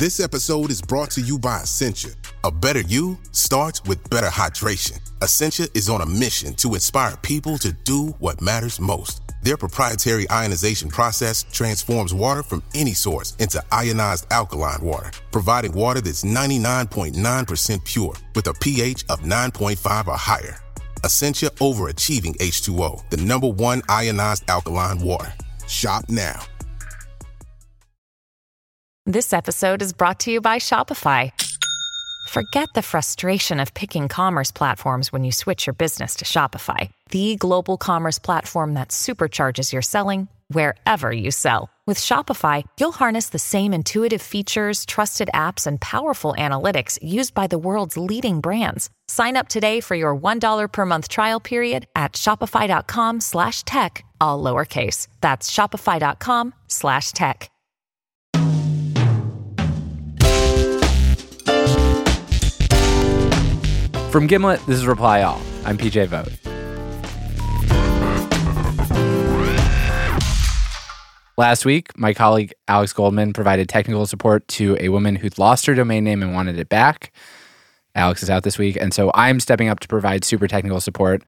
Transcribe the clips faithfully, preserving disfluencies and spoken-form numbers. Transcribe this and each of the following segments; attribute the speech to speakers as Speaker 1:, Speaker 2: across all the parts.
Speaker 1: This episode is brought to you by Essentia. A better you starts with better hydration. Essentia is on a mission to inspire people to do what matters most. Their proprietary ionization process transforms water from any source into ionized alkaline water, providing water that's ninety-nine point nine percent pure with a pH of nine point five or higher. Essentia Overachieving H two O, the number one ionized alkaline water. Shop now.
Speaker 2: This episode is brought to you by Shopify. Forget the frustration of picking commerce platforms when you switch your business to Shopify, the global commerce platform that supercharges your selling wherever you sell. With Shopify, you'll harness the same intuitive features, trusted apps, and powerful analytics used by the world's leading brands. Sign up today for your one dollar per month trial period at shopify.com slash tech, all lowercase. That's shopify.com slash tech.
Speaker 3: From Gimlet, this is Reply All. I'm P J Vogt. Last week, my colleague Alex Goldman provided technical support to a woman who'd lost her domain name and wanted it back. Alex is out this week, and so I'm stepping up to provide super technical support.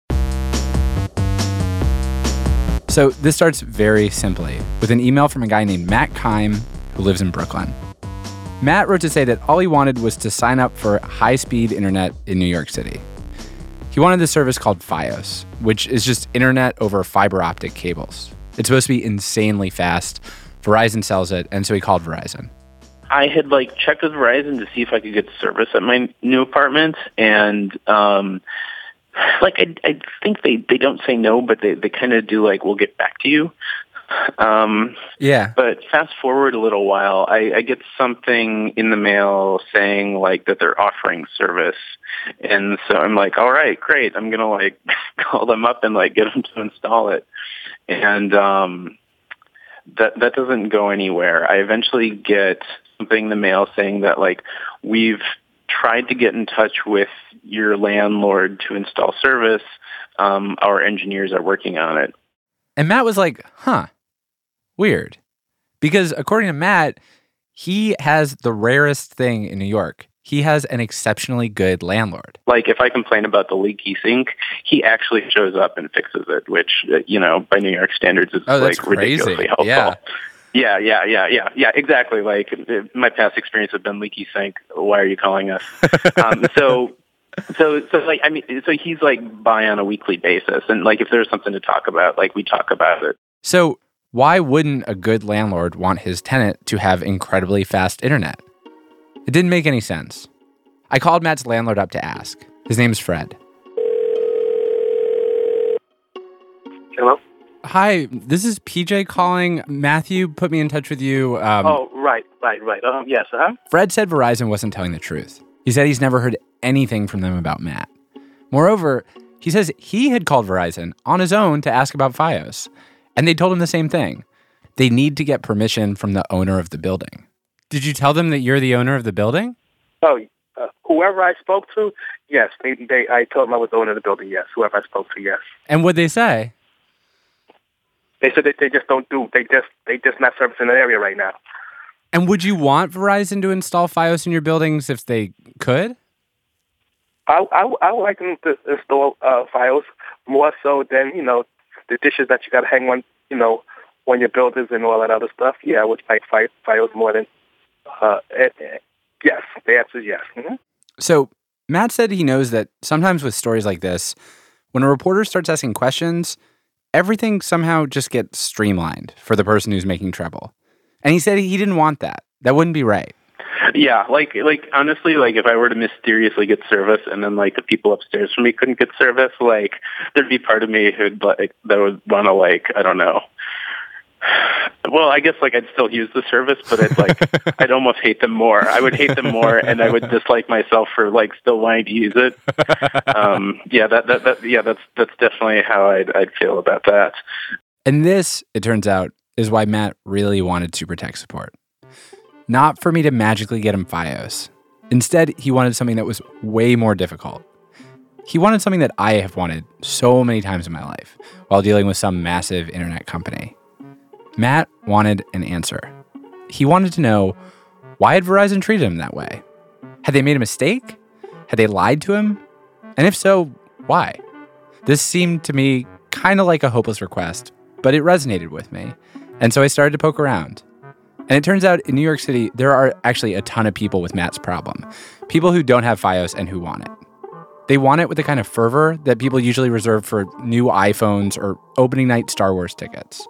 Speaker 3: So this starts very simply with an email from a guy named Matt Keim, who lives in Brooklyn. Matt wrote to say that all he wanted was to sign up for high-speed internet in New York City. He wanted this service called Fios, which is just internet over fiber optic cables. It's supposed to be insanely fast. Verizon sells it, and so he called Verizon.
Speaker 4: I had like checked with Verizon to see if I could get service at my new apartment, and um, like I, I think they, they don't say no, but they, they kind of do like, we'll get back to you. Um,
Speaker 3: yeah.
Speaker 4: But fast forward a little while, I, I get something in the mail saying like that they're offering service. And so I'm like, all right, great. I'm going to like call them up and like get them to install it. And, um, that, that doesn't go anywhere. I eventually get something in the mail saying that like, we've tried to get in touch with your landlord to install service. Um, our engineers are working on it.
Speaker 3: And Matt was like, huh, weird. Because according to Matt, he has the rarest thing in New York. He has an exceptionally good landlord.
Speaker 4: Like, if I complain about the leaky sink, he actually shows up and fixes it, which, you know, by New York standards is,
Speaker 3: oh, that's
Speaker 4: like,
Speaker 3: crazy.
Speaker 4: ridiculously helpful.
Speaker 3: Yeah.
Speaker 4: Yeah, yeah, yeah, yeah, yeah, exactly. Like, my past experience has been leaky sink. Why are you calling us? um, so... So, so like, I mean, so he's like by on a weekly basis. And like, if there's something to talk about, like we talk about it.
Speaker 3: So why wouldn't a good landlord want his tenant to have incredibly fast internet? It didn't make any sense. I called Matt's landlord up to ask. His name's Fred.
Speaker 5: Hello?
Speaker 3: Hi, this is P J calling. Matthew put me in touch with you. Um,
Speaker 5: oh, right, right, right. Um, yes, uh-huh.
Speaker 3: Fred said Verizon wasn't telling the truth. He said he's never heard anything from them about Matt. Moreover, he says he had called Verizon on his own to ask about Fios, and they told him the same thing. They need to get permission from the owner of the building. Did you tell them that you're the owner of the building?
Speaker 5: Oh, uh, whoever I spoke to, yes. They, they, I told them I was the owner of the building, yes. Whoever I spoke to, yes.
Speaker 3: And what'd they say?
Speaker 5: They said that they just don't do, they just, they just not servicing the area right now.
Speaker 3: And would you want Verizon to install Fios in your buildings if they could?
Speaker 5: I, I, I would like them to install uh, Fios more so than, you know, the dishes that you got to hang on, you know, on your buildings and all that other stuff. Yeah, I would like Fi- Fios more than, uh, uh, yes, the answer is yes. Mm-hmm.
Speaker 3: So Matt said he knows that sometimes with stories like this, when a reporter starts asking questions, everything somehow just gets streamlined for the person who's making trouble. And he said he didn't want that. That wouldn't be right.
Speaker 4: Yeah, like, like honestly, like if I were to mysteriously get service and then like the people upstairs from me couldn't get service, like there'd be part of me who'd like that would want to like I don't know. Well, I guess like I'd still use the service, but it's like I'd almost hate them more. I would hate them more, and I would dislike myself for like still wanting to use it. Um, yeah, that, that that yeah, that's that's definitely how I'd I'd feel about that.
Speaker 3: And this, it turns out, is why Matt really wanted Super Tech support. Not for me to magically get him Fios. Instead, he wanted something that was way more difficult. He wanted something that I have wanted so many times in my life while dealing with some massive internet company. Matt wanted an answer. He wanted to know, Why had Verizon treated him that way? Had they made a mistake? Had they lied to him? And if so, why? This seemed to me kind of like a hopeless request, but it resonated with me. And so I started to poke around. And it turns out in New York City, there are actually a ton of people with Matt's problem. People who don't have Fios and who want it. They want it with the kind of fervor that people usually reserve for new iPhones or opening night Star Wars tickets.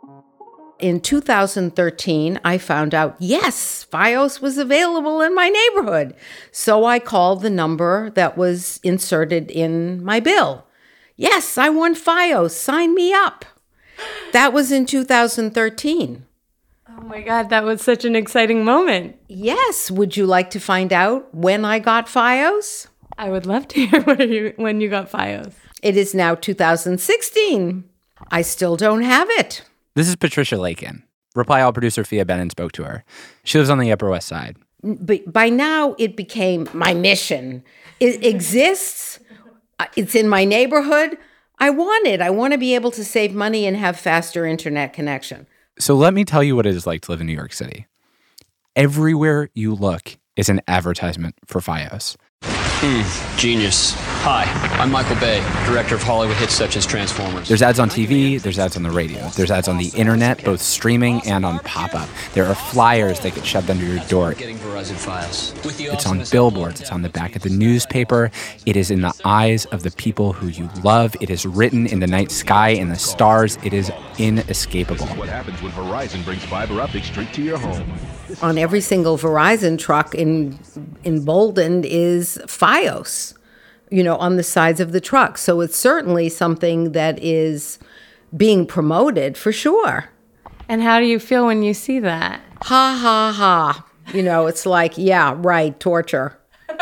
Speaker 6: In two thousand thirteen, I found out, yes, Fios was available in my neighborhood. So I called the number that was inserted in my bill. Yes, I want Fios. Sign me up. That was in two thousand thirteen.
Speaker 7: Oh my God, that was such an exciting moment.
Speaker 6: Yes. Would you like to find out when I got Fios?
Speaker 7: I would love to hear when you, when you got Fios.
Speaker 6: It is now two thousand sixteen. I still don't have it.
Speaker 3: This is Patricia Lakin. Reply All producer Fia Benin spoke to her. She lives on the Upper West Side.
Speaker 6: But by now, it became my mission. It exists. It's in my neighborhood. I want it. I want to be able to save money and have faster internet connection.
Speaker 3: So let me tell you what it is like to live in New York City. Everywhere you look is an advertisement for Fios.
Speaker 8: Hmm, genius. Hi, I'm Michael Bay, director of Hollywood hits such as Transformers.
Speaker 3: There's ads on T V, there's ads on the radio, there's ads on the internet, both streaming and on pop-up. There are flyers that get shoved under your door.
Speaker 8: Getting Verizon Fios.
Speaker 3: It's on billboards, it's on the back of the newspaper. It is in the eyes of the people who you love. It is written in the night sky and the stars. It is inescapable.
Speaker 9: What happens when Verizon brings fiber optic straight to your home?
Speaker 6: On every single Verizon truck in emboldened is Fios, you know, on the sides of the truck. So it's certainly something that is being promoted for sure.
Speaker 7: And how do you feel when you see that?
Speaker 6: Ha, ha, ha. You know, it's like, yeah, right, torture.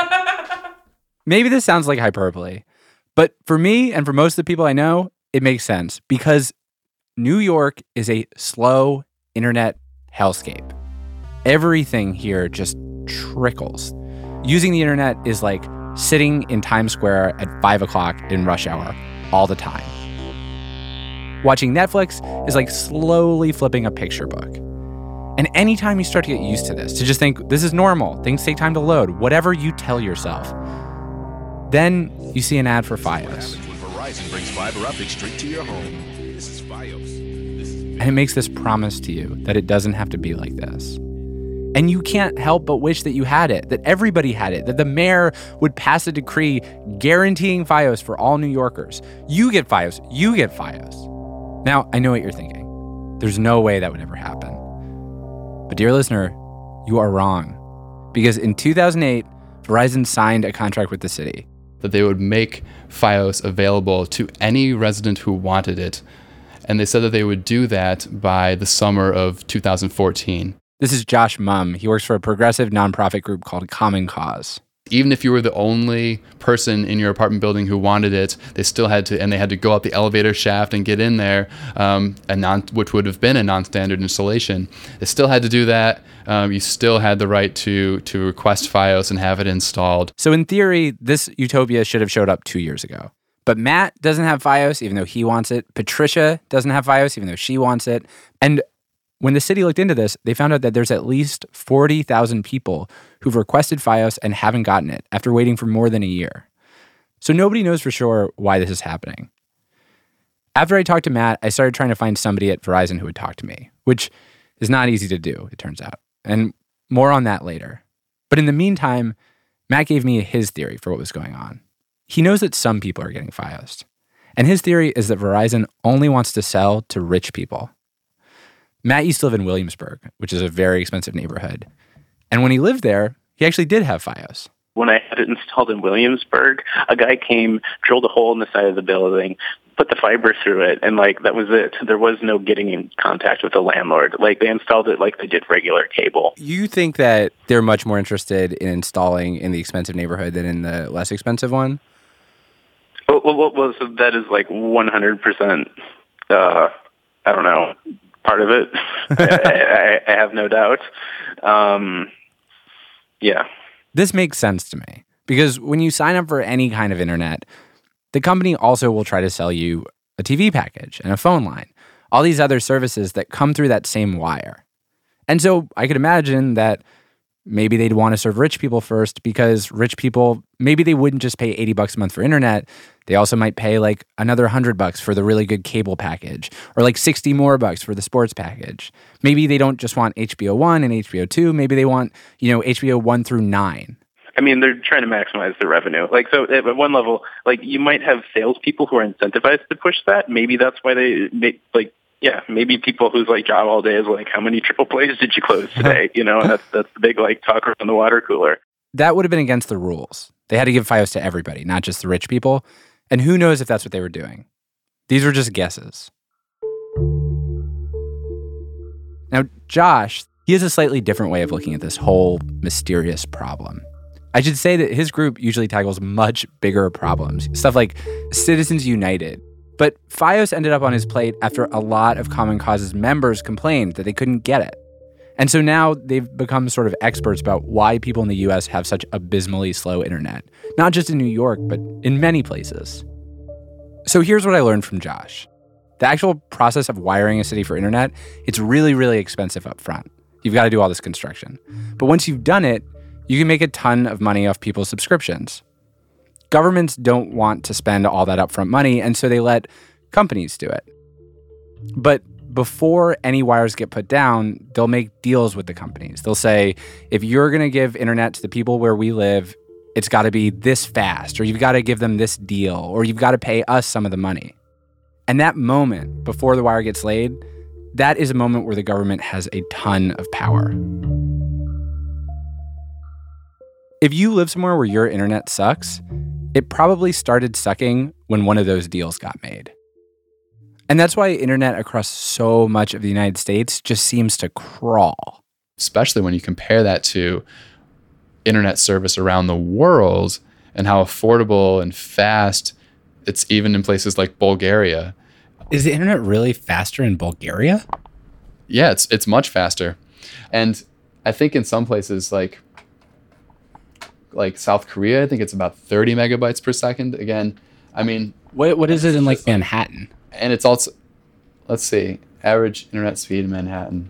Speaker 3: Maybe this sounds like hyperbole, but for me and for most of the people I know, it makes sense because New York is a slow internet hellscape. Everything here just trickles. Using the internet is like sitting in Times Square at five o'clock in rush hour all the time. Watching Netflix is like slowly flipping a picture book. And anytime you start to get used to this, to just think, this is normal, things take time to load, whatever you tell yourself, then you see an ad for Fios.
Speaker 9: Verizon brings fiber optic straight to your home. This is Fios.
Speaker 3: And it makes this promise to you that it doesn't have to be like this. And you can't help but wish that you had it, that everybody had it, that the mayor would pass a decree guaranteeing Fios for all New Yorkers. You get Fios, you get Fios. Now, I know what you're thinking. There's no way that would ever happen. But dear listener, you are wrong. Because in two thousand eight, Verizon signed a contract with the city.
Speaker 10: That they would make Fios available to any resident who wanted it. And they said that they would do that by the summer of two thousand fourteen.
Speaker 3: This is Josh Mumm. He works for a progressive nonprofit group called Common Cause.
Speaker 10: Even if you were the only person in your apartment building who wanted it, they still had to, and they had to go up the elevator shaft and get in there, um, a non, which would have been a non-standard installation. They still had to do that. Um, you still had the right to to request Fios and have it installed.
Speaker 3: So in theory, this utopia should have showed up two years ago. But Matt doesn't have Fios, even though he wants it. Patricia doesn't have Fios, even though she wants it. And when the city looked into this, they found out that there's at least forty thousand people who've requested Fios and haven't gotten it after waiting for more than a year. So nobody knows for sure why this is happening. After I talked to Matt, I started trying to find somebody at Verizon who would talk to me, which is not easy to do, it turns out. And more on that later. But in the meantime, Matt gave me his theory for what was going on. He knows that some people are getting Fios. And his theory is that Verizon only wants to sell to rich people. Matt used to live in Williamsburg, which is a very expensive neighborhood. And when he lived there, he actually did have Fios.
Speaker 4: When I had it installed in Williamsburg, a guy came, drilled a hole in the side of the building, put the fiber through it, and, like, that was it. There was no getting in contact with the landlord. Like, they installed it like they did regular cable.
Speaker 3: You think that they're much more interested in installing in the expensive neighborhood than in the less expensive one?
Speaker 4: Well, well, well so that is, like, one hundred percent, uh, I don't know, part of it. I, I, I have no doubt. Um, yeah.
Speaker 3: This makes sense to me because when you sign up for any kind of internet, the company also will try to sell you a T V package and a phone line, all these other services that come through that same wire. And so I could imagine that Maybe they'd want to serve rich people first because rich people, maybe they wouldn't just pay eighty bucks a month for internet. They also might pay like another one hundred bucks for the really good cable package or like sixty more bucks for the sports package. Maybe they don't just want H B O one and H B O two. Maybe they want, you know, H B O one through nine.
Speaker 4: I mean, they're trying to maximize the revenue. Like, so at one level, like you might have salespeople who are incentivized to push that. Maybe that's why they make, like, yeah, maybe people whose like job all day is like, how many triple plays did you close today? You know, and that's that's the big like talk around the water cooler.
Speaker 3: That would have been against the rules. They had to give Fios to everybody, not just the rich people. And who knows if that's what they were doing? These were just guesses. Now, Josh, he has a slightly different way of looking at this whole mysterious problem. I should say that his group usually tackles much bigger problems, stuff like Citizens United. But Fios ended up on his plate after a lot of Common Cause's members complained that they couldn't get it. And so now they've become sort of experts about why people in the U S have such abysmally slow internet, not just in New York, but in many places. So here's what I learned from Josh. The actual process of wiring a city for internet, it's really, really expensive up front. You've got to do all this construction. But once you've done it, you can make a ton of money off people's subscriptions. Governments don't want to spend all that upfront money, and so they let companies do it. But before any wires get put down, they'll make deals with the companies. They'll say, if you're going to give internet to the people where we live, it's got to be this fast, or you've got to give them this deal, or you've got to pay us some of the money. And that moment, before the wire gets laid, that is a moment where the government has a ton of power. If you live somewhere where your internet sucks, it probably started sucking when one of those deals got made. And that's why internet across so much of the United States just seems to crawl.
Speaker 10: Especially when you compare that to internet service around the world and how affordable and fast it's even in places like Bulgaria.
Speaker 3: Is the internet really faster in Bulgaria?
Speaker 10: Yeah, it's it's much faster. And I think in some places like like South Korea, I think it's about thirty megabytes per second. Again, I mean,
Speaker 3: what what is it in like Manhattan?
Speaker 10: And it's also, let's see, average internet speed in Manhattan.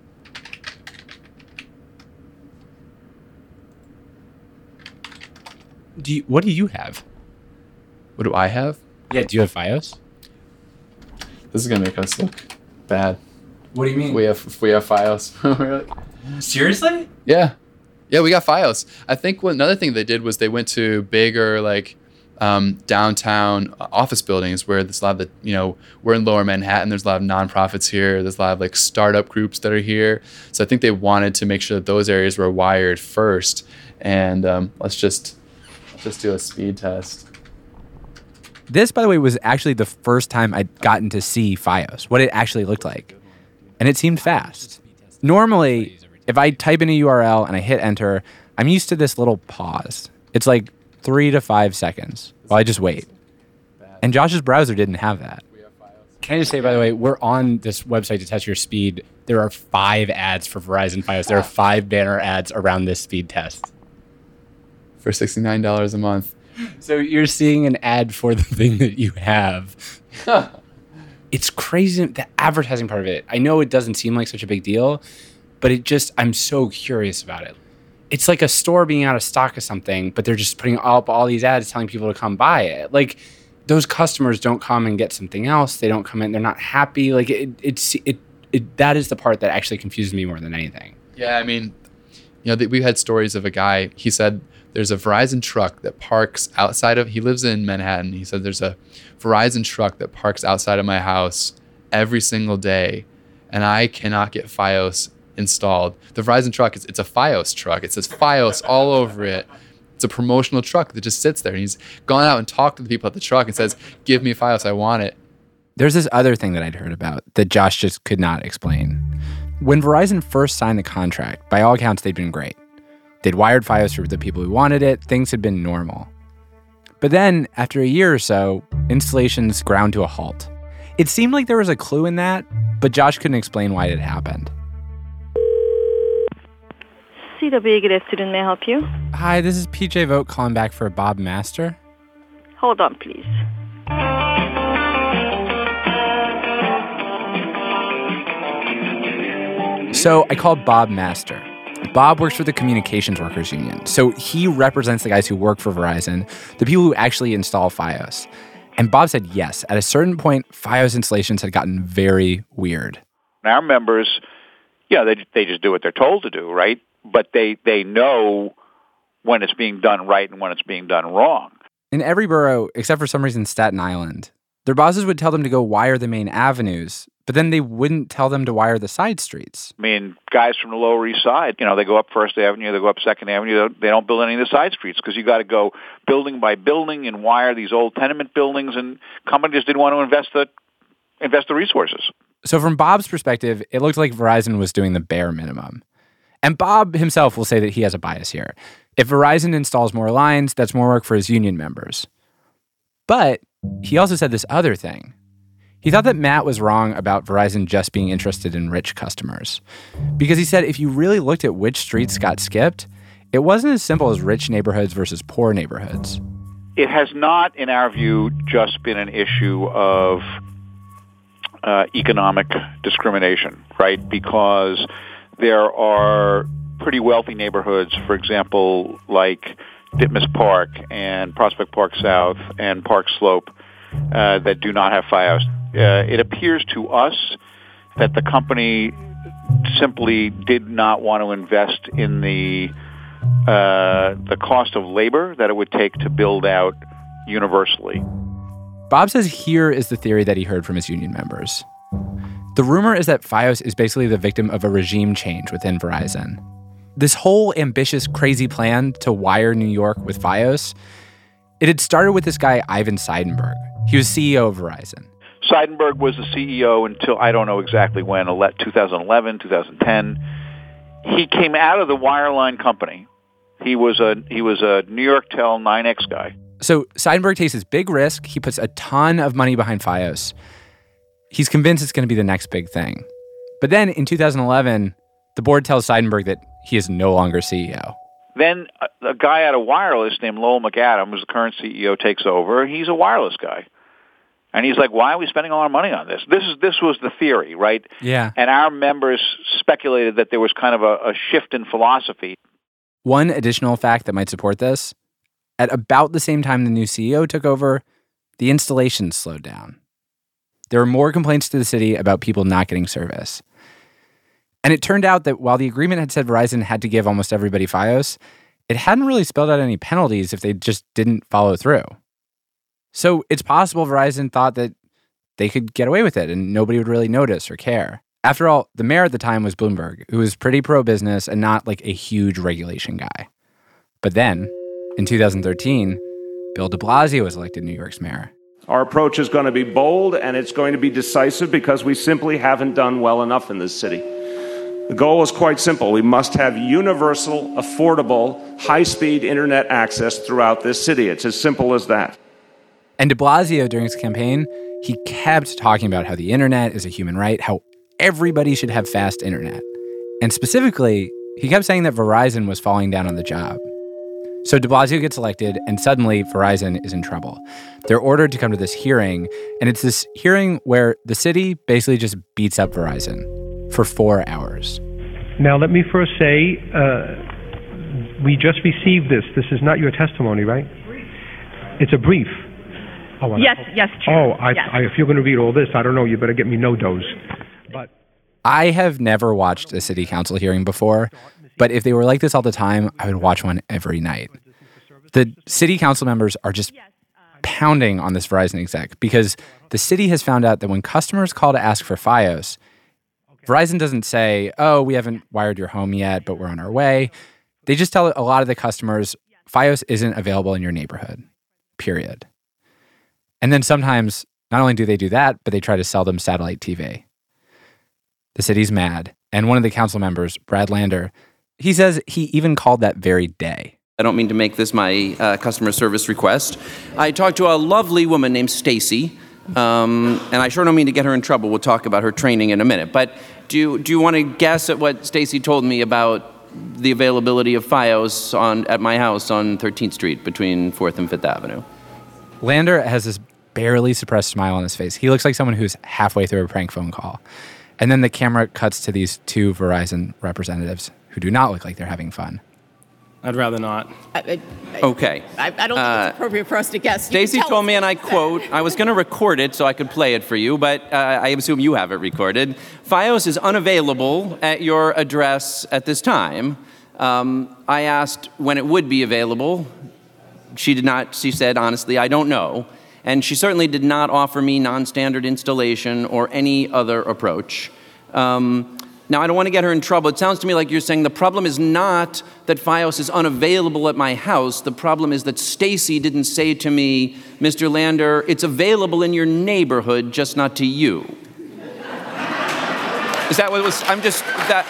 Speaker 3: Do you, what do you have?
Speaker 10: What do I have?
Speaker 3: Yeah, do you have Fios?
Speaker 10: This is gonna make us look bad.
Speaker 3: What do you mean?
Speaker 10: We have we have Fios.
Speaker 3: Seriously?
Speaker 10: Yeah, yeah, we got Fios. I think what another thing they did was they went to bigger like um, downtown office buildings where there's a lot of the you know we're in Lower Manhattan. There's a lot of nonprofits here. There's a lot of like startup groups that are here. So I think they wanted to make sure that those areas were wired first. And um, let's just let's just do a speed test.
Speaker 3: This, by the way, was actually the first time I'd gotten to see Fios, what it actually looked like. And it seemed fast. Normally, if I type in a U R L and I hit enter, I'm used to this little pause. It's like three to five seconds while I just wait. And Josh's browser didn't have that. Can I just say, by the way, we're on this website to test your speed. There are five ads for Verizon Fios. There are five banner ads around this speed test.
Speaker 10: For sixty-nine dollars a month.
Speaker 3: So you're seeing an ad for the thing that you have. It's crazy, the advertising part of it. I know it doesn't seem like such a big deal, but it just, I'm so curious about it. It's like a store being out of stock of something, but they're just putting up all these ads telling people to come buy it. Like, those customers don't come and get something else. They don't come in, they're not happy. Like, it, it's, it, it, that is the part that actually confuses me more than anything.
Speaker 10: Yeah, I mean, you know, we had stories of a guy, he said, there's a Verizon truck that parks outside of, he lives in Manhattan. He said there's a Verizon truck that parks outside of my house every single day, and I cannot get Fios installed. The Verizon truck, it's, it's a Fios truck. It says Fios all over it. It's a promotional truck that just sits there. And he's gone out and talked to the people at the truck and says, give me Fios, I want it.
Speaker 3: There's this other thing that I'd heard about that Josh just could not explain. When Verizon first signed the contract, by all accounts, they'd been great. They'd wired Fios for the people who wanted it. Things had been normal. But then, after a year or so, installations ground to a halt. It seemed like there was a clue in that, but Josh couldn't explain why it had happened.
Speaker 11: C W Good student, may I help you?
Speaker 3: Hi, this is P J Vogt calling back for Bob Master.
Speaker 11: Hold on, please.
Speaker 3: So I called Bob Master. Bob works for the Communications Workers Union, so he represents the guys who work for Verizon, the people who actually install Fios. And Bob said yes, at a certain point, Fios installations had gotten very weird.
Speaker 12: Our members, yeah, they they just do what they're told to do, right? But they, they know when it's being done right and when it's being done wrong.
Speaker 3: In every borough, except for some reason Staten Island, their bosses would tell them to go wire the main avenues, but then they wouldn't tell them to wire the side streets.
Speaker 12: I mean, guys from the Lower East Side, you know, they go up First Avenue, they go up Second Avenue, they don't build any of the side streets because you got to go building by building and wire these old tenement buildings, and companies didn't want to invest the invest the resources.
Speaker 3: So from Bob's perspective, it looked like Verizon was doing the bare minimum. And Bob himself will say that he has a bias here. If Verizon installs more lines, that's more work for his union members. But he also said this other thing. He thought that Matt was wrong about Verizon just being interested in rich customers. Because he said if you really looked at which streets got skipped, it wasn't as simple as rich neighborhoods versus poor neighborhoods.
Speaker 12: It has not, in our view, just been an issue of uh, economic discrimination, right? Because there are pretty wealthy neighborhoods, for example, like Ditmas Park and Prospect Park South and Park Slope, uh, that do not have Fios. Uh, it appears to us that the company simply did not want to invest in the uh, the cost of labor that it would take to build out universally.
Speaker 3: Bob says here is the theory that he heard from his union members. The rumor is that Fios is basically the victim of a regime change within Verizon. This whole ambitious, crazy plan to wire New York with Fios, it had started with this guy, Ivan Seidenberg. He was C E O of Verizon.
Speaker 12: Seidenberg was the C E O until, I don't know exactly when, twenty eleven, twenty ten. He came out of the wireline company. He was a he was a New York Tel nine X guy.
Speaker 3: So Seidenberg takes this big risk. He puts a ton of money behind Fios. He's convinced it's going to be the next big thing. But then in two thousand eleven, the board tells Seidenberg that he is no longer C E O.
Speaker 12: Then a, a guy out of wireless named Lowell McAdam, who's the current C E O, takes over. He's a wireless guy. And he's like, why are we spending all our money on this? This is this was the theory, right?
Speaker 3: Yeah.
Speaker 12: And our members speculated that there was kind of a, a shift in philosophy.
Speaker 3: One additional fact that might support this, at about the same time the new C E O took over, the installations slowed down. There were more complaints to the city about people not getting service. And it turned out that while the agreement had said Verizon had to give almost everybody Fios, it hadn't really spelled out any penalties if they just didn't follow through. So it's possible Verizon thought that they could get away with it and nobody would really notice or care. After all, the mayor at the time was Bloomberg, who was pretty pro-business and not like a huge regulation guy. But then, in two thousand thirteen, Bill de Blasio was elected New York's mayor.
Speaker 13: Our approach is going to be bold and it's going to be decisive because we simply haven't done well enough in this city. The goal is quite simple. We must have universal, affordable, high-speed internet access throughout this city. It's as simple as that.
Speaker 3: And de Blasio, during his campaign, he kept talking about how the internet is a human right, how everybody should have fast internet. And specifically, he kept saying that Verizon was falling down on the job. So de Blasio gets elected, and suddenly Verizon is in trouble. They're ordered to come to this hearing, and it's this hearing where the city basically just beats up Verizon for four hours.
Speaker 14: Now, let me first say, uh, we just received this. This is not your testimony, right? It's a brief. Oh,
Speaker 15: yes, I, yes, Chair.
Speaker 14: Oh, I,
Speaker 15: yes.
Speaker 14: I, if you're going to read all this, I don't know. You better get me no dose. But
Speaker 3: I have never watched a city council hearing before, but if they were like this all the time, I would watch one every night. The city council members are just pounding on this Verizon exec because the city has found out that when customers call to ask for Fios, Verizon doesn't say, oh, we haven't wired your home yet, but we're on our way. They just tell a lot of the customers, Fios isn't available in your neighborhood, period. And then sometimes, not only do they do that, but they try to sell them satellite T V. The city's mad. And one of the council members, Brad Lander, he says he even called that very day.
Speaker 16: I don't mean to make this my uh, customer service request. I talked to a lovely woman named Stacy, um, and I sure don't mean to get her in trouble. We'll talk about her training in a minute. But do you, do you want to guess at what Stacy told me about the availability of Fios on at my house on thirteenth Street between fourth and fifth Avenue?
Speaker 3: Lander has this barely suppressed smile on his face. He looks like someone who's halfway through a prank phone call. And then the camera cuts to these two Verizon representatives who do not look like they're having fun.
Speaker 15: I'd rather not.
Speaker 17: I, I,
Speaker 16: Okay.
Speaker 17: I, I don't
Speaker 16: Uh,
Speaker 17: think it's appropriate for us to guess. You can
Speaker 16: Stacy
Speaker 17: tell
Speaker 16: told
Speaker 17: us
Speaker 16: me, and
Speaker 17: what
Speaker 16: I
Speaker 17: you said.
Speaker 16: quote, I was going to record it so I could play it for you, but uh, I assume you have it recorded. Fios is unavailable at your address at this time. Um, I asked when it would be available. She did not, she said, honestly, I don't know. And she certainly did not offer me non-standard installation or any other approach. Um, now, I don't want to get her in trouble. It sounds to me like you're saying the problem is not that Fios is unavailable at my house. The problem is that Stacy didn't say to me, Mister Lander, it's available in your neighborhood, just not to you. Is that what it was? I'm just, that,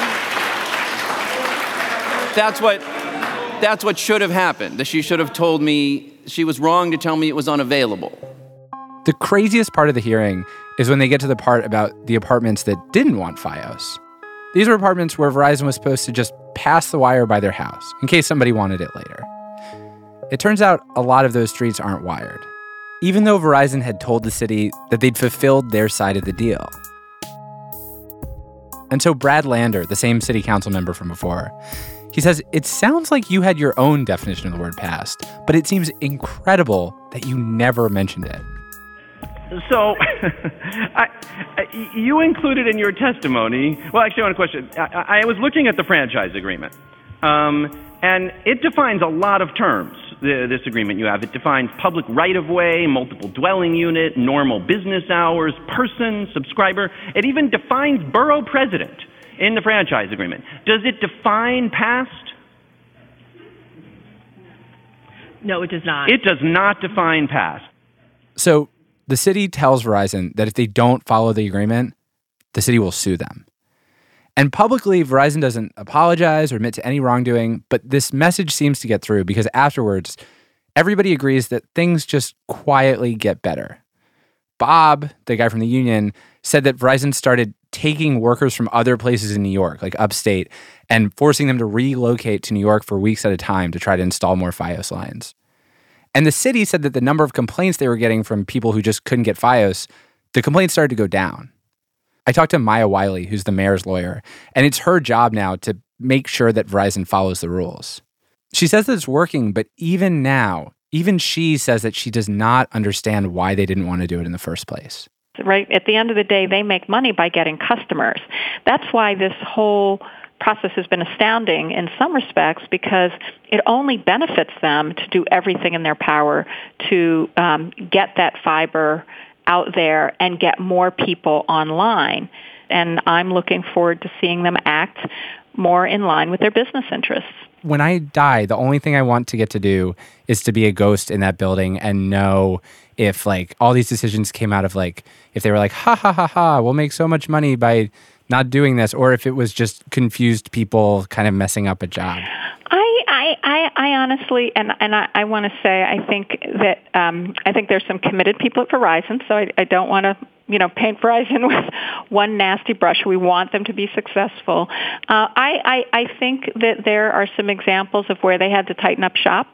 Speaker 16: that's what, that's what should have happened. That she should have told me she was wrong to tell me it was unavailable.
Speaker 3: The craziest part of the hearing is when they get to the part about the apartments that didn't want Fios. These were apartments where Verizon was supposed to just pass the wire by their house in case somebody wanted it later. It turns out a lot of those streets aren't wired, even though Verizon had told the city that they'd fulfilled their side of the deal. And so Brad Lander, the same city council member from before, he says, it sounds like you had your own definition of the word passed, but it seems incredible that you never mentioned it.
Speaker 18: So, I, I, you included in your testimony, well, actually, I want to question. I, I was looking at the franchise agreement, um, and it defines a lot of terms, the, this agreement you have. It defines public right-of-way, multiple dwelling unit, normal business hours, person, subscriber. It even defines borough president in the franchise agreement. Does it define past?
Speaker 17: No, it does not.
Speaker 18: It does not define past.
Speaker 3: So the city tells Verizon that if they don't follow the agreement, the city will sue them. And publicly, Verizon doesn't apologize or admit to any wrongdoing, but this message seems to get through because afterwards, everybody agrees that things just quietly get better. Bob, the guy from the union, said that Verizon started taking workers from other places in New York, like upstate, and forcing them to relocate to New York for weeks at a time to try to install more Fios lines. And the city said that the number of complaints they were getting from people who just couldn't get Fios, the complaints started to go down. I talked to Maya Wiley, who's the mayor's lawyer, and it's her job now to make sure that Verizon follows the rules. She says that it's working, but even now, even she says that she does not understand why they didn't want to do it in the first place.
Speaker 19: Right? At the end of the day, they make money by getting customers. That's why this whole process has been astounding in some respects, because it only benefits them to do everything in their power to um, get that fiber out there and get more people online. And I'm looking forward to seeing them act more in line with their business interests.
Speaker 3: When I die, the only thing I want to get to do is to be a ghost in that building and know if, like, all these decisions came out of, like, if they were like, ha, ha, ha, ha, we'll make so much money by not doing this, or if it was just confused people kind of messing up a job.
Speaker 19: I, I, I, I honestly, and, and I, I want to say, I think that um, I think there's some committed people at Verizon, so I, I don't want to, you know, paint Verizon with one nasty brush. We want them to be successful. Uh, I, I, I think that there are some examples of where they had to tighten up shop.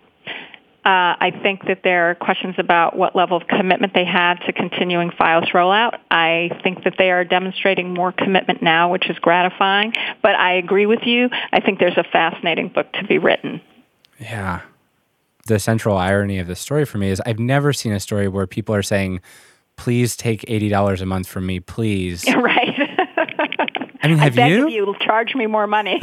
Speaker 19: Uh, I think that there are questions about what level of commitment they had to continuing Fios rollout. I think that they are demonstrating more commitment now, which is gratifying. But I agree with you. I think there's a fascinating book to be written.
Speaker 3: Yeah. The central irony of this story for me is I've never seen a story where people are saying, please take eighty dollars a month from me, please.
Speaker 19: Right.
Speaker 3: I mean, have
Speaker 19: I beg
Speaker 3: you?
Speaker 19: of you, charge me more money.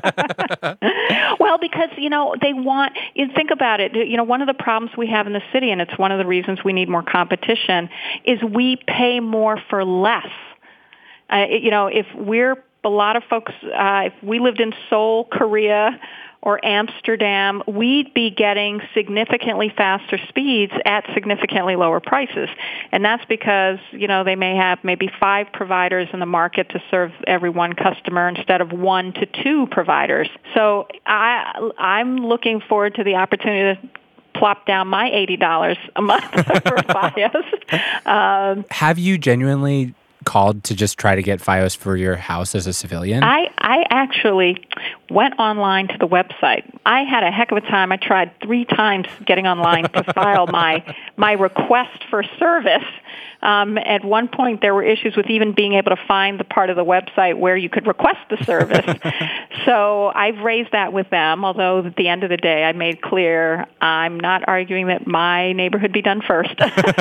Speaker 19: Well, because, you know, they want, you think about it, you know, one of the problems we have in the city, and it's one of the reasons we need more competition, is we pay more for less. Uh, you know, if we're, a lot of folks, uh, if we lived in Seoul, Korea, or Amsterdam, we'd be getting significantly faster speeds at significantly lower prices. And that's because, you know, they may have maybe five providers in the market to serve every one customer instead of one to two providers. So I, I'm looking forward to the opportunity to plop down my eighty dollars a month for Fios. Um,
Speaker 3: Have you genuinely called to just try to get Fios for your house as a civilian?
Speaker 19: I, I actually went online to the website. I had a heck of a time. I tried three times getting online to file my my request for service. Um, at one point, there were issues with even being able to find the part of the website where you could request the service. So I've raised that with them, although at the end of the day, I made clear I'm not arguing that my neighborhood be done first.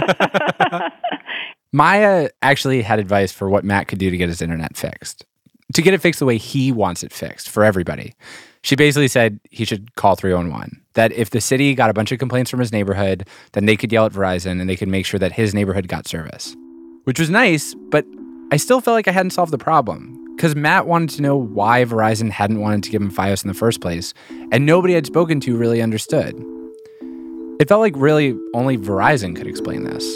Speaker 3: Maya actually had advice for what Matt could do to get his internet fixed. To get it fixed the way he wants it fixed for everybody. She basically said he should call three one one. That if the city got a bunch of complaints from his neighborhood, then they could yell at Verizon and they could make sure that his neighborhood got service. Which was nice, but I still felt like I hadn't solved the problem. Because Matt wanted to know why Verizon hadn't wanted to give him Fios in the first place, and nobody I'd spoken to really understood. It felt like really only Verizon could explain this.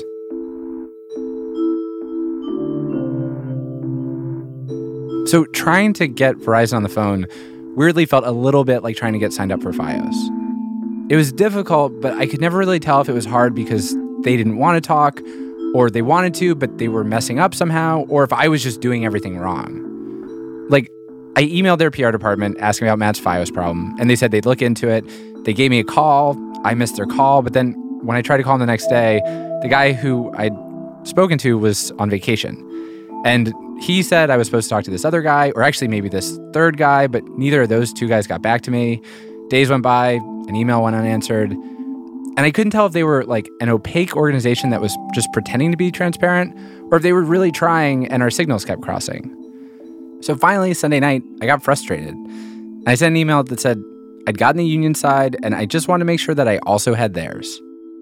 Speaker 3: So trying to get Verizon on the phone weirdly felt a little bit like trying to get signed up for Fios. It was difficult, but I could never really tell if it was hard because they didn't want to talk, or they wanted to, but they were messing up somehow, or if I was just doing everything wrong. Like, I emailed their P R department asking about Matt's Fios problem, and they said they'd look into it. They gave me a call. I missed their call, but then when I tried to call him the next day, the guy who I'd spoken to was on vacation. And he said I was supposed to talk to this other guy, or actually maybe this third guy, but neither of those two guys got back to me. Days went by, an email went unanswered, and I couldn't tell if they were like an opaque organization that was just pretending to be transparent, or if they were really trying and our signals kept crossing. So finally, Sunday night, I got frustrated. I sent an email that said I'd gotten the union side, and I just wanted to make sure that I also had theirs.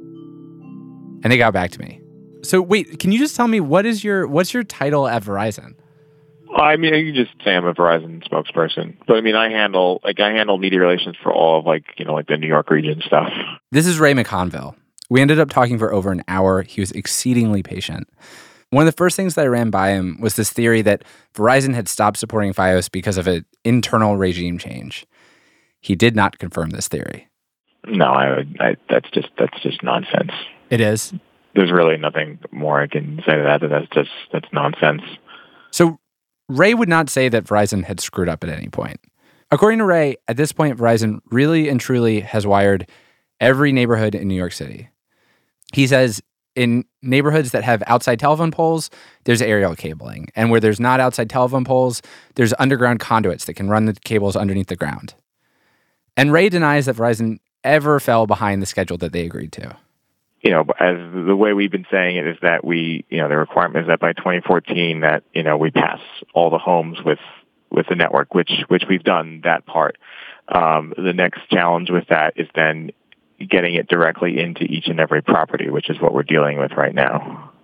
Speaker 3: And they got back to me. So wait, can you just tell me what is your what's your title at Verizon?
Speaker 20: I mean, you can just say I'm a Verizon spokesperson, but I mean, I handle like I handle media relations for all of like you know like the New York region stuff.
Speaker 3: This is Ray McConville. We ended up talking for over an hour. He was exceedingly patient. One of the first things that I ran by him was this theory that Verizon had stopped supporting Fios because of an internal regime change. He did not confirm this theory.
Speaker 20: No, I, I that's just that's just nonsense.
Speaker 3: It is.
Speaker 20: There's really nothing more I can say to that. That's just that's nonsense.
Speaker 3: So Ray would not say that Verizon had screwed up at any point. According to Ray, at this point, Verizon really and truly has wired every neighborhood in New York City. He says in neighborhoods that have outside telephone poles, there's aerial cabling. And where there's not outside telephone poles, there's underground conduits that can run the cables underneath the ground. And Ray denies that Verizon ever fell behind the schedule that they agreed to.
Speaker 20: You know, as the way we've been saying it is that we, you know, the requirement is that by twenty fourteen that, you know, we pass all the homes with, with the network, which, which we've done that part. Um, the next challenge with that is then getting it directly into each and every property, which is what we're dealing with right now.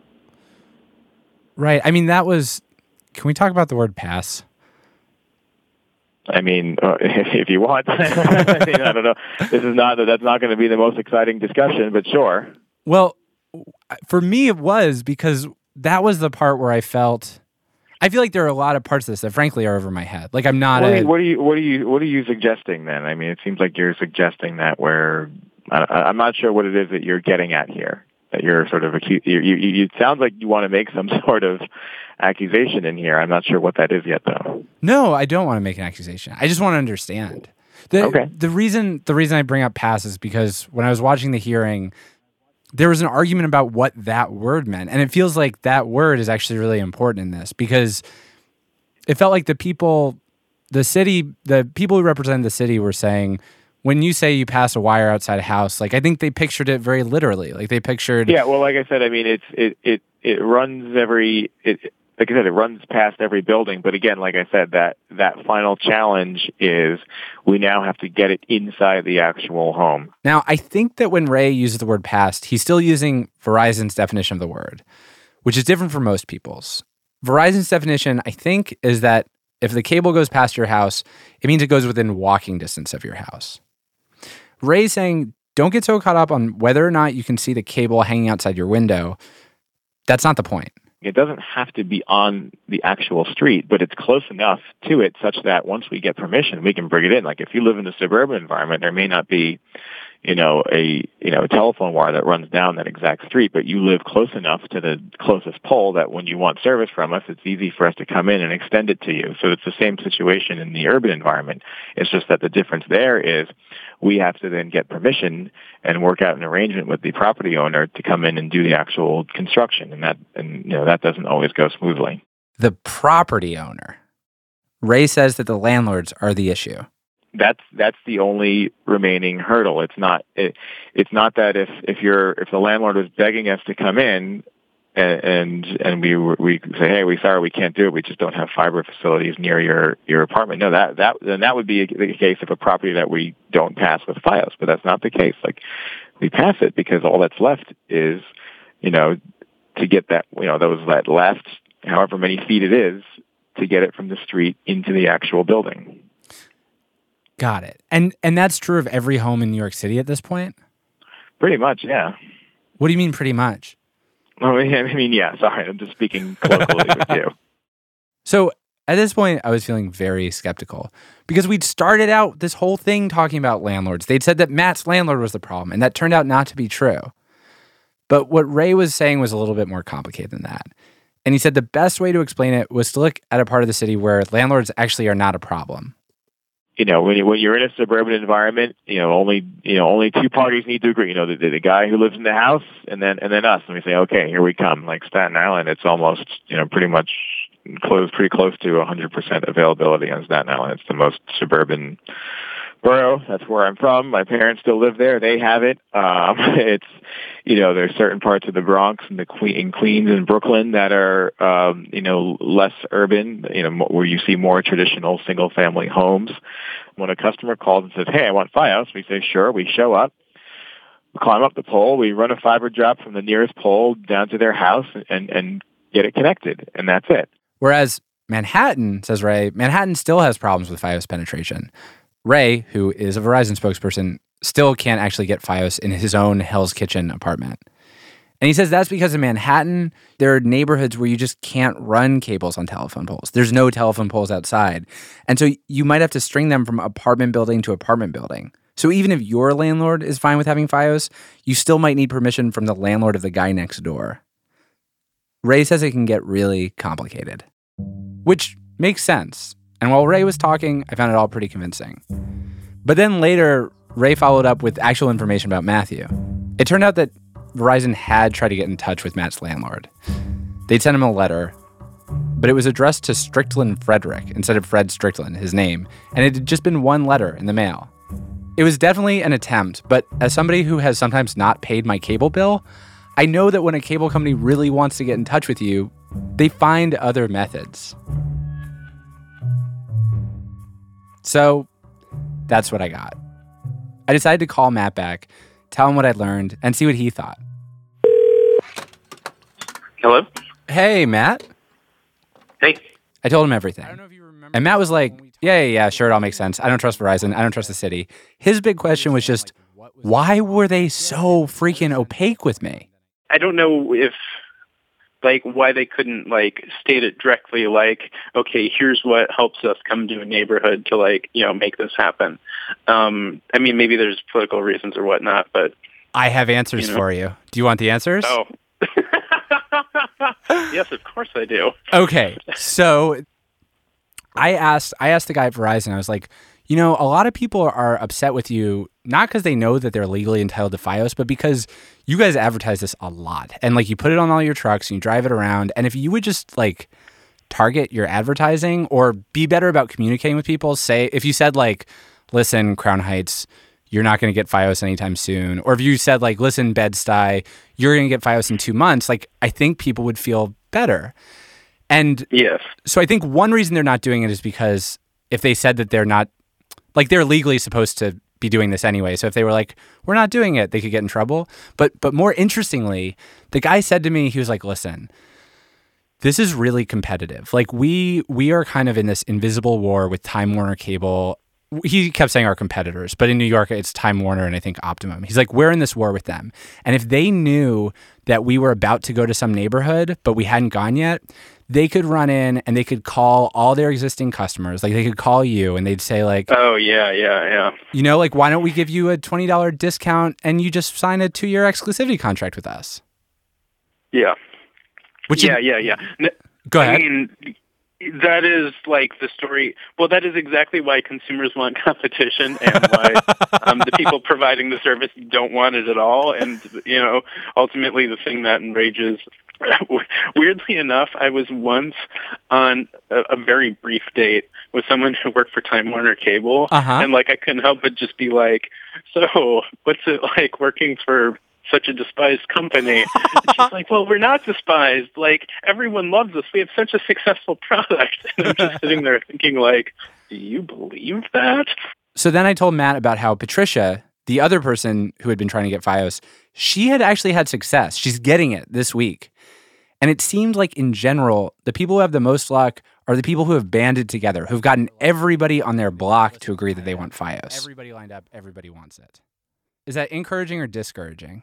Speaker 3: Right. I mean, that was, can we talk about the word pass?
Speaker 20: I mean, uh, if you want, I, mean, I don't know. This is not, that's not going to be the most exciting discussion, but sure.
Speaker 3: Well, for me, it was because that was the part where I felt, I feel like there are a lot of parts of this that frankly are over my head. Like I'm not
Speaker 20: what,
Speaker 3: a,
Speaker 20: are you, what are you, what are you, what are you suggesting then? I mean, it seems like you're suggesting that where, I, I'm not sure what it is that you're getting at here. That you're sort of, acu- you, you, you, it sounds like you want to make some sort of accusation in here. I'm not sure what that is yet, though.
Speaker 3: No, I don't want to make an accusation. I just want to understand. The,
Speaker 20: okay.
Speaker 3: The reason the reason I bring up pass is because when I was watching the hearing, there was an argument about what that word meant. And it feels like that word is actually really important in this because it felt like the people, the city, the people who represented the city were saying, when you say you pass a wire outside a house, like I think they pictured it very literally. Like they pictured.
Speaker 20: Yeah, well, like I said, I mean, it's it it it runs every. It, like I said, it runs past every building. But again, like I said, that that final challenge is we now have to get it inside the actual home.
Speaker 3: Now, I think that when Ray uses the word past, he's still using Verizon's definition of the word, which is different from most people's. Verizon's definition, I think, is that if the cable goes past your house, it means it goes within walking distance of your house. Ray's saying, don't get so caught up on whether or not you can see the cable hanging outside your window. That's not the point.
Speaker 20: It doesn't have to be on the actual street, but it's close enough to it such that once we get permission, we can bring it in. Like if you live in a suburban environment, there may not be, you know, a, you know, a telephone wire that runs down that exact street, but you live close enough to the closest pole that when you want service from us, it's easy for us to come in and extend it to you. So it's the same situation in the urban environment. It's just that the difference there is we have to then get permission and work out an arrangement with the property owner to come in and do the actual construction. And that, and, you know, that doesn't always go smoothly.
Speaker 3: The property owner. Ray says that the landlords are the issue.
Speaker 20: That's that's the only remaining hurdle. It's not it, it's not that if if you're if the landlord was begging us to come in and and, and we we say, hey, we sorry we can't do it. We just don't have fiber facilities near your your apartment. No, that that then that would be the case of a property that we don't pass with FiOS. But that's not the case. Like we pass it because all that's left is, you know, to get that you know those that left however many feet it is to get it from the street into the actual building.
Speaker 3: Got it. And and that's true of every home in New York City at this point?
Speaker 20: Pretty much, yeah.
Speaker 3: What do you mean pretty much?
Speaker 20: I mean, I mean yeah, sorry, I'm just speaking colloquially with you.
Speaker 3: So at this point, I was feeling very skeptical because we'd started out this whole thing talking about landlords. They'd said that Matt's landlord was the problem, and that turned out not to be true. But what Ray was saying was a little bit more complicated than that. And he said the best way to explain it was to look at a part of the city where landlords actually are not a problem.
Speaker 20: You know, when, you, when you're in a suburban environment, you know, only you know only two parties need to agree. You know, the, the, the guy who lives in the house, and then and then us. And we say, okay, here we come. Like Staten Island, it's almost you know pretty much close, pretty close to one hundred percent availability on Staten Island. It's the most suburban borough. That's where I'm from. My parents still live there. They have it. Um, it's you know, there's certain parts of the Bronx and the Queen, in Queens and Brooklyn that are um, you know less urban. You know, where you see more traditional single family homes. When a customer calls and says, hey, I want FiOS, we say, sure. We show up, we climb up the pole, we run a fiber drop from the nearest pole down to their house and, and get it connected, and that's it.
Speaker 3: Whereas Manhattan, says Ray, Manhattan still has problems with FiOS penetration. Ray, who is a Verizon spokesperson, still can't actually get FiOS in his own Hell's Kitchen apartment. And he says that's because in Manhattan, there are neighborhoods where you just can't run cables on telephone poles. There's no telephone poles outside. And so you might have to string them from apartment building to apartment building. So even if your landlord is fine with having FiOS, you still might need permission from the landlord of the guy next door. Ray says it can get really complicated, which makes sense. And while Ray was talking, I found it all pretty convincing. But then later, Ray followed up with actual information about Matthew. It turned out that Verizon had tried to get in touch with Matt's landlord. They'd sent him a letter, but it was addressed to Strickland Frederick instead of Fred Strickland, his name, and it had just been one letter in the mail. It was definitely an attempt, but as somebody who has sometimes not paid my cable bill, I know that when a cable company really wants to get in touch with you, they find other methods. So that's what I got. I decided to call Matt back, tell him what I'd learned, and see what he thought.
Speaker 4: Hello?
Speaker 3: Hey, Matt.
Speaker 4: Hey.
Speaker 3: I told him everything. I don't know if you remember. And Matt was like, yeah, yeah, yeah, sure, it all makes sense. I don't trust Verizon. I don't trust the city. His big question was just, why were they so freaking opaque with me?
Speaker 4: I don't know if, like, why they couldn't, like, state it directly, like, okay, here's what helps us come to a neighborhood to, like, you know, make this happen. Um, I mean, maybe there's political reasons or whatnot, but...
Speaker 3: I have answers
Speaker 4: you know.
Speaker 3: for you. Do you want the answers?
Speaker 4: Oh. Yes, of course I do.
Speaker 3: Okay, so I asked I asked the guy at Verizon, I was like, you know, a lot of people are upset with you, not because they know that they're legally entitled to FiOS, but because you guys advertise this a lot. And, like, you put it on all your trucks and you drive it around. And if you would just, like, target your advertising or be better about communicating with people, say, if you said, like, listen, Crown Heights, you're not going to get FiOS anytime soon. Or if you said, like, listen, Bed-Stuy, you're going to get FiOS in two months, like, I think people would feel better. And
Speaker 4: yes.
Speaker 3: So I think one reason they're not doing it is because if they said that they're not, like, they're legally supposed to be doing this anyway. So if they were like, we're not doing it, they could get in trouble. But but more interestingly, the guy said to me, he was like, listen, this is really competitive. Like, we we are kind of in this invisible war with Time Warner Cable. He kept saying our competitors, but in New York, it's Time Warner and I think Optimum. He's like, we're in this war with them. And if they knew that we were about to go to some neighborhood, but we hadn't gone yet, they could run in and they could call all their existing customers. Like they could call you and they'd say like,
Speaker 4: oh, yeah, yeah, yeah.
Speaker 3: You know, like, why don't we give you a twenty dollars discount and you just sign a two-year exclusivity contract with us?
Speaker 4: Yeah.
Speaker 3: Which
Speaker 4: yeah,
Speaker 3: is,
Speaker 4: yeah, yeah. N-
Speaker 3: Go ahead.
Speaker 4: I mean, that is like the story. Well, that is exactly why consumers want competition and why um, the people providing the service don't want it at all. And, you know, ultimately the thing that enrages, weirdly enough, I was once on a, a very brief date with someone who worked for Time Warner Cable.
Speaker 3: Uh-huh.
Speaker 4: And, like, I couldn't help but just be like, so what's it like working for such a despised company? And she's like, well, we're not despised. Like, everyone loves us. We have such a successful product. And I'm just sitting there thinking, like, do you believe that?
Speaker 3: So then I told Matt about how Patricia, the other person who had been trying to get Fios, she had actually had success. She's getting it this week. And it seemed like, in general, the people who have the most luck are the people who have banded together, who've gotten everybody on their block to agree that they want Fios. Everybody lined up. Everybody wants it. Is that encouraging or discouraging?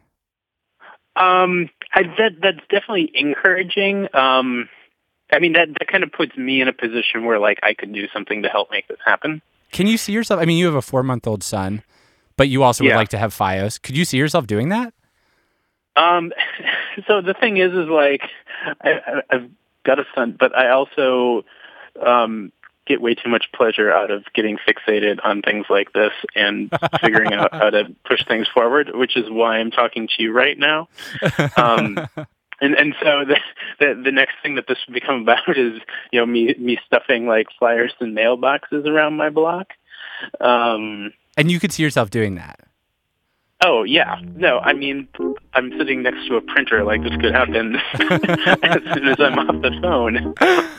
Speaker 4: Um, I, that that's definitely encouraging. Um, I mean, that, that kind of puts me in a position where, like, I could do something to help make this happen.
Speaker 3: Can you see yourself? I mean, you have a four-month-old son, but you also would
Speaker 4: Yeah.
Speaker 3: like to have Fios. Could you see yourself doing that?
Speaker 4: Um, so the thing is, is like, I, I, I've got a son, but I also um, get way too much pleasure out of getting fixated on things like this and figuring out how to push things forward, which is why I'm talking to you right now. Um, and, and so the, the the next thing that this would become about is, you know, me me stuffing like flyers and mailboxes around my block. Um,
Speaker 3: and you could see yourself doing that.
Speaker 4: Oh, yeah. No, I mean, I'm sitting next to a printer. Like, this could happen as soon as I'm off the phone.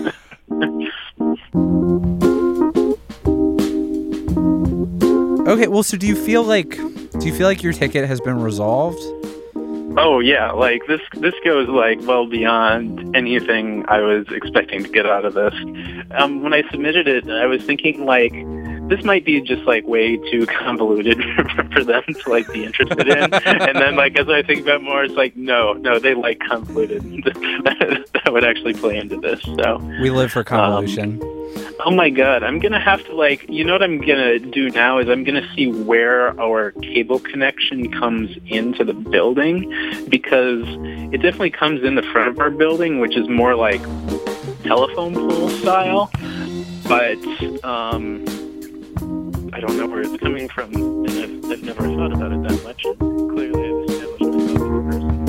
Speaker 3: Okay, well, so do you feel like do you feel like your ticket has been resolved?
Speaker 4: Oh, yeah. Like, this this goes, like, well beyond anything I was expecting to get out of this. Um, when I submitted it, I was thinking, like, this might be just, like, way too convoluted for them to, like, be interested in. And then, like, as I think about it more, it's like, no, no, they like convoluted. That would actually play into this. So
Speaker 3: We live for convolution.
Speaker 4: Um, oh, my God. I'm going to have to, like, you know what I'm going to do now is I'm going to see where our cable connection comes into the building, because it definitely comes in the front of our building, which is more like telephone pole style. But, um... I don't know where it's coming from, and I've, I've never thought about it that much. Clearly, I've established myself as a person.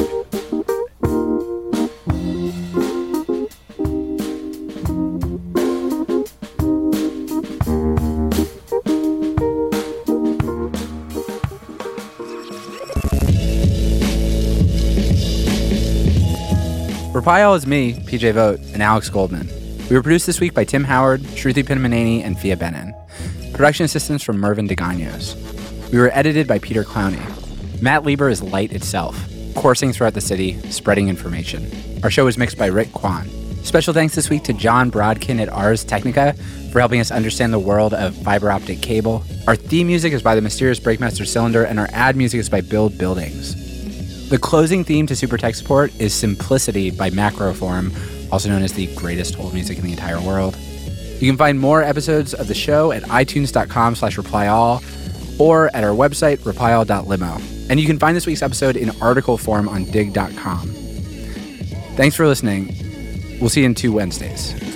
Speaker 3: Raphael is me, P J Vogt, and Alex Goldman. We were produced this week by Tim Howard, Shruti Pinnamaneni, and Fia Benin. Production assistance from Mervyn DeGaños. We were edited by Peter Clowney. Matt Lieber is light itself, coursing throughout the city, spreading information. Our show was mixed by Rick Kwan. Special thanks this week to John Brodkin at Ars Technica for helping us understand the world of fiber optic cable. Our theme music is by the mysterious Breakmaster Cylinder, and our ad music is by Build Buildings. The closing theme to Super Tech Support is Simplicity by Macroform, also known as the greatest hold music in the entire world. You can find more episodes of the show at itunes.com slash replyall or at our website, replyall dot limo. And you can find this week's episode in article form on dig dot com. Thanks for listening. We'll see you in two Wednesdays.